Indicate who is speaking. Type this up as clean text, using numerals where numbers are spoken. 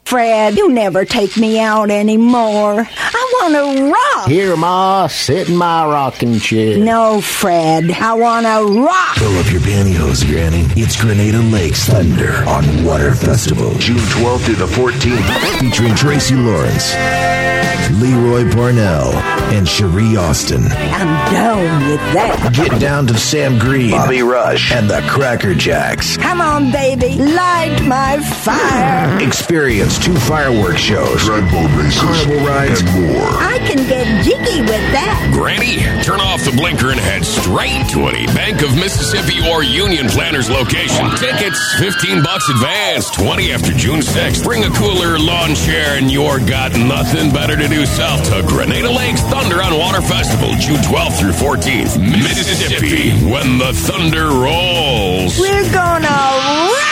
Speaker 1: Fred, you never take me out anymore. I want to rock.
Speaker 2: Here, Ma, sit in my rocking chair.
Speaker 1: No, Fred, I want to rock.
Speaker 3: Pull up your pantyhose, Granny. It's Grenada Lakes Thunder on Water Festival.
Speaker 4: June 12th through the 14th.
Speaker 3: Featuring Tracy Lawrence, Leroy Parnell, and Cherie Austin.
Speaker 1: I'm down with that.
Speaker 3: Get down to Sam Green,
Speaker 4: Bobby Rush,
Speaker 3: and the Cracker Jacks.
Speaker 1: Come on, baby, light my fire.
Speaker 3: Experience 2 fireworks shows,
Speaker 4: Dreadboat races,
Speaker 3: carnival rides,
Speaker 4: and more.
Speaker 1: I can get jiggy with that.
Speaker 5: Granny, turn off the blinker and head straight to any Bank of Mississippi or Union Planners location. Tickets, $15 advance, 20 after June 6th. Bring a cooler, lawn chair, and you're got nothing better to do south to Grenada Lakes Thunder on Water Festival, June 12th through 14th. Mississippi, when the thunder rolls.
Speaker 1: We're gonna rock.